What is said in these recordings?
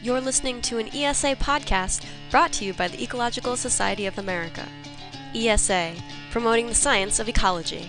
You're listening to an ESA podcast brought to you by the Ecological Society of America. ESA, promoting the science of ecology.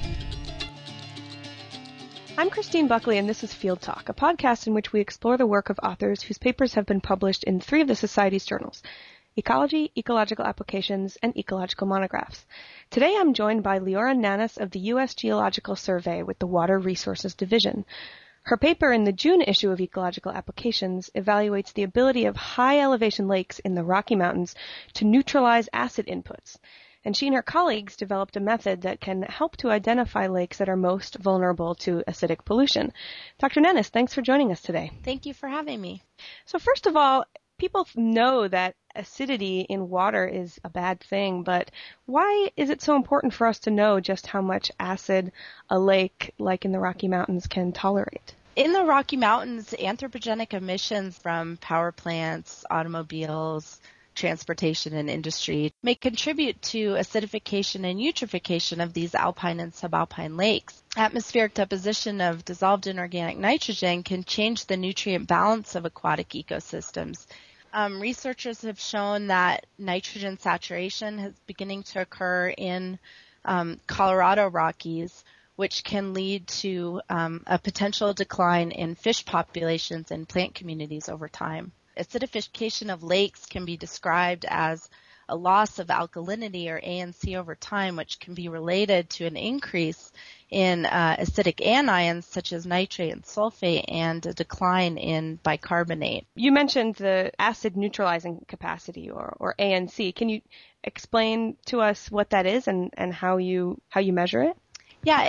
I'm Christine Buckley, and this is Field Talk, a podcast in which we explore the work of authors whose papers have been published in 3 of the Society's journals: Ecology, Ecological Applications, and Ecological Monographs. Today I'm joined by Leora Nannis of the U.S. Geological Survey with the Water Resources Division. Her paper in the June issue of Ecological Applications evaluates the ability of high-elevation lakes in the Rocky Mountains to neutralize acid inputs. And she and her colleagues developed a method that can help to identify lakes that are most vulnerable to acidic pollution. Dr. Nannis, thanks for joining us today. Thank you for having me. So first of all, people know that acidity in water is a bad thing, but why is it so important for us to know just how much acid a lake like in the Rocky Mountains can tolerate? In the Rocky Mountains, anthropogenic emissions from power plants, automobiles, transportation, and industry may contribute to acidification and eutrophication of these alpine and subalpine lakes. Atmospheric deposition of dissolved inorganic nitrogen can change the nutrient balance of aquatic ecosystems. Researchers have shown that nitrogen saturation is beginning to occur in Colorado Rockies, which can lead to a potential decline in fish populations and plant communities over time. Acidification of lakes can be described as a loss of alkalinity or ANC over time, which can be related to an increase in acidic anions such as nitrate and sulfate and a decline in bicarbonate. You mentioned the acid neutralizing capacity or ANC. Can you explain to us what that is and how you measure it? Yeah,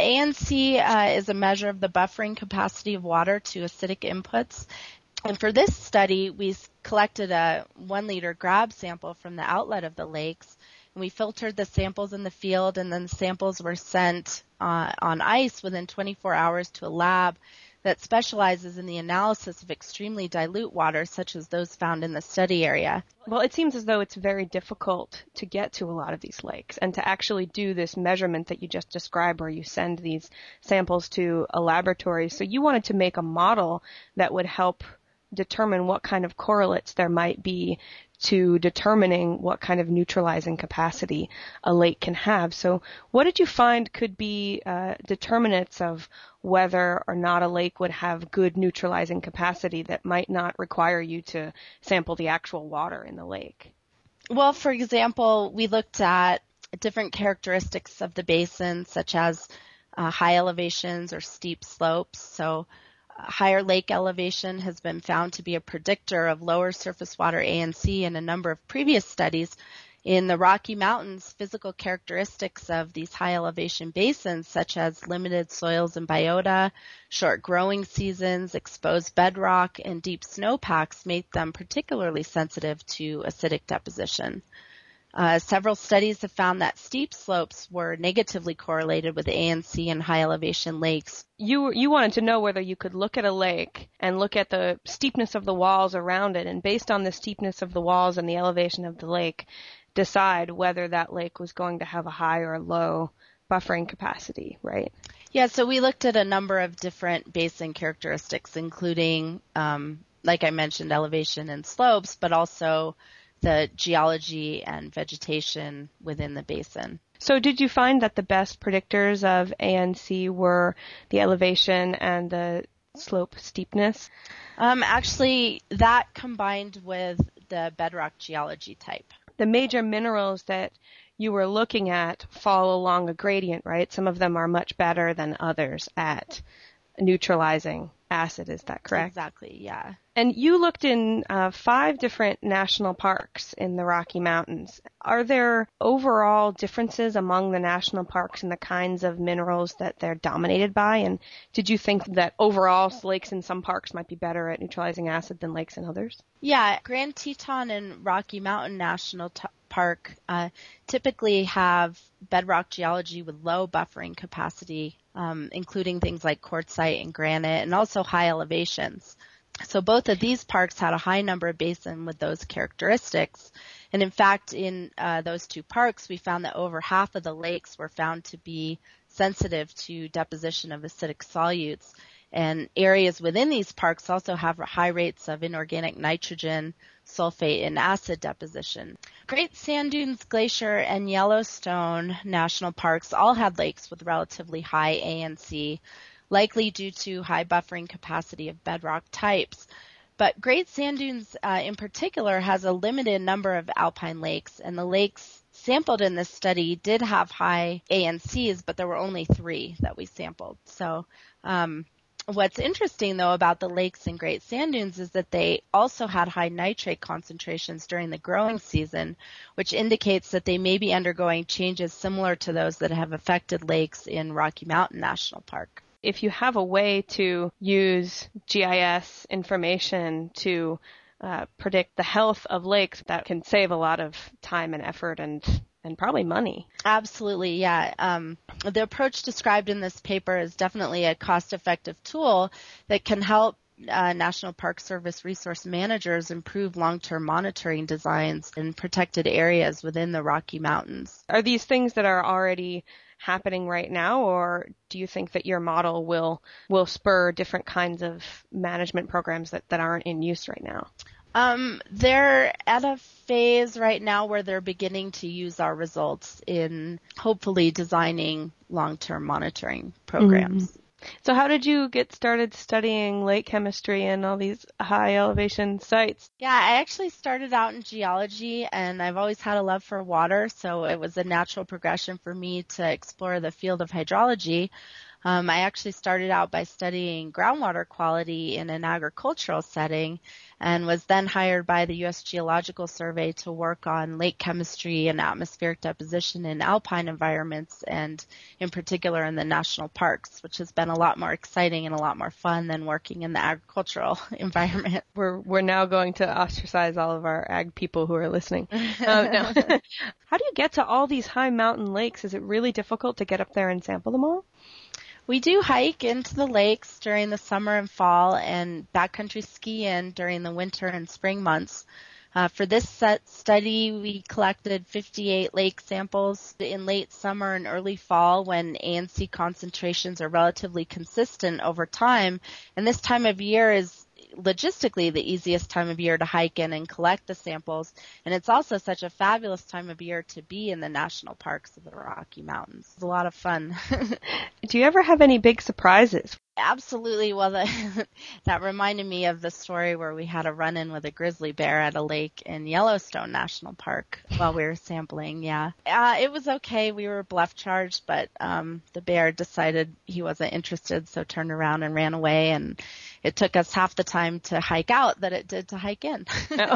ANC is a measure of the buffering capacity of water to acidic inputs. And for this study, we collected a 1-liter grab sample from the outlet of the lakes, and we filtered the samples in the field, and then the samples were sent on ice within 24 hours to a lab that specializes in the analysis of extremely dilute water, such as those found in the study area. Well, it seems as though it's very difficult to get to a lot of these lakes, and to actually do this measurement that you just described where you send these samples to a laboratory. So you wanted to make a model that would help determine what kind of correlates there might be to determining what kind of neutralizing capacity a lake can have. So what did you find could be determinants of whether or not a lake would have good neutralizing capacity that might not require you to sample the actual water in the lake? Well, for example, we looked at different characteristics of the basin, such as high elevations or steep slopes. So higher lake elevation has been found to be a predictor of lower surface water ANC in a number of previous studies. In the Rocky Mountains, physical characteristics of these high elevation basins, such as limited soils and biota, short growing seasons, exposed bedrock, and deep snowpacks, make them particularly sensitive to acidic deposition. Several studies have found that steep slopes were negatively correlated with ANC in high elevation lakes. You wanted to know whether you could look at a lake and look at the steepness of the walls around it, and based on the steepness of the walls and the elevation of the lake, decide whether that lake was going to have a high or low buffering capacity, right? Yeah, so we looked at a number of different basin characteristics, including, like I mentioned, elevation and slopes, but also the geology and vegetation within the basin. So did you find that the best predictors of ANC were the elevation and the slope steepness? Actually, that combined with the bedrock geology type. The major minerals that you were looking at fall along a gradient, right? Some of them are much better than others at neutralizing acid, is that correct? Exactly, yeah. And you looked in 5 different national parks in the Rocky Mountains. Are there overall differences among the national parks and the kinds of minerals that they're dominated by? And did you think that overall lakes in some parks might be better at neutralizing acid than lakes in others? Yeah, Grand Teton and Rocky Mountain National Park typically have bedrock geology with low buffering capacity, including things like quartzite and granite, and also high elevations. So both of these parks had a high number of basins with those characteristics. And in fact, in those 2 parks, we found that over half of the lakes were found to be sensitive to deposition of acidic solutes. And areas within these parks also have high rates of inorganic nitrogen, sulfate, and acid deposition. Great Sand Dunes Glacier and Yellowstone National Parks all had lakes with relatively high ANC, likely due to high buffering capacity of bedrock types. But Great Sand Dunes in particular has a limited number of alpine lakes, and the lakes sampled in this study did have high ANCs, but there were only 3 that we sampled. So what's interesting, though, about the lakes in Great Sand Dunes is that they also had high nitrate concentrations during the growing season, which indicates that they may be undergoing changes similar to those that have affected lakes in Rocky Mountain National Park. If you have a way to use GIS information to predict the health of lakes, that can save a lot of time and effort and probably money. Absolutely, yeah. The approach described in this paper is definitely a cost-effective tool that can help National Park Service resource managers improve long-term monitoring designs in protected areas within the Rocky Mountains. Are these things that are already happening right now, or do you think that your model will spur different kinds of management programs that aren't in use right now? They're at a phase right now where they're beginning to use our results in hopefully designing long-term monitoring programs. Mm-hmm. So how did you get started studying lake chemistry and all these high elevation sites? Yeah, I actually started out in geology, and I've always had a love for water, so it was a natural progression for me to explore the field of hydrology. I actually started out by studying groundwater quality in an agricultural setting and was then hired by the U.S. Geological Survey to work on lake chemistry and atmospheric deposition in alpine environments, and in particular in the national parks, which has been a lot more exciting and a lot more fun than working in the agricultural environment. We're now going to ostracize all of our ag people who are listening. No. How do you get to all these high mountain lakes? Is it really difficult to get up there and sample them all? We do hike into the lakes during the summer and fall, and backcountry ski in during the winter and spring months. For this study, we collected 58 lake samples in late summer and early fall when ANC concentrations are relatively consistent over time, and this time of year is logistically the easiest time of year to hike in and collect the samples, and it's also such a fabulous time of year to be in the national parks of the Rocky Mountains. It's a lot of fun. Do you ever have any big surprises? Absolutely. Well, that reminded me of the story where we had a run-in with a grizzly bear at a lake in Yellowstone National Park while we were sampling. Yeah. It was okay. We were bluff charged, but the bear decided he wasn't interested, so turned around and ran away, and it took us half the time to hike out that it did to hike in.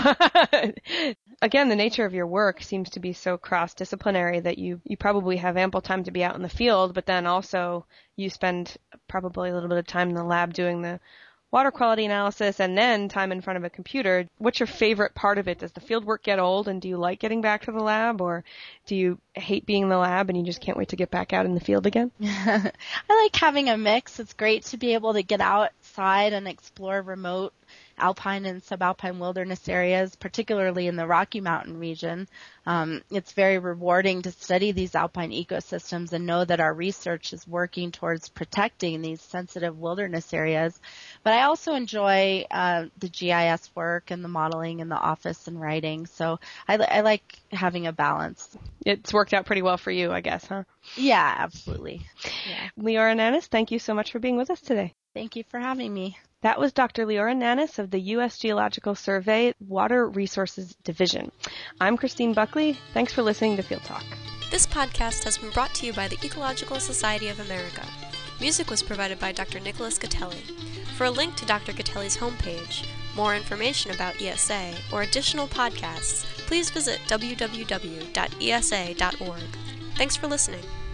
Again, the nature of your work seems to be so cross-disciplinary that you probably have ample time to be out in the field, but then also you spend probably a little bit of time in the lab doing the water quality analysis and then time in front of a computer. What's your favorite part of it? Does the field work get old, and do you like getting back to the lab, or do you hate being in the lab and you just can't wait to get back out in the field again? I like having a mix. It's great to be able to get outside and explore remote alpine and subalpine wilderness areas, particularly in the Rocky Mountain region. It's very rewarding to study these alpine ecosystems and know that our research is working towards protecting these sensitive wilderness areas. But I also enjoy the GIS work and the modeling and the office and writing. So I like having a balance. It's worked out pretty well for you, I guess, huh? Yeah, absolutely. Yeah. Leora Nannis, thank you so much for being with us today. Thank you for having me. That was Dr. Leora Nannis of the U.S. Geological Survey Water Resources Division. I'm Christine Buckley. Thanks for listening to Field Talk. This podcast has been brought to you by the Ecological Society of America. Music was provided by Dr. Nicholas Catelli. For a link to Dr. Catelli's homepage, more information about ESA, or additional podcasts, please visit www.esa.org. Thanks for listening.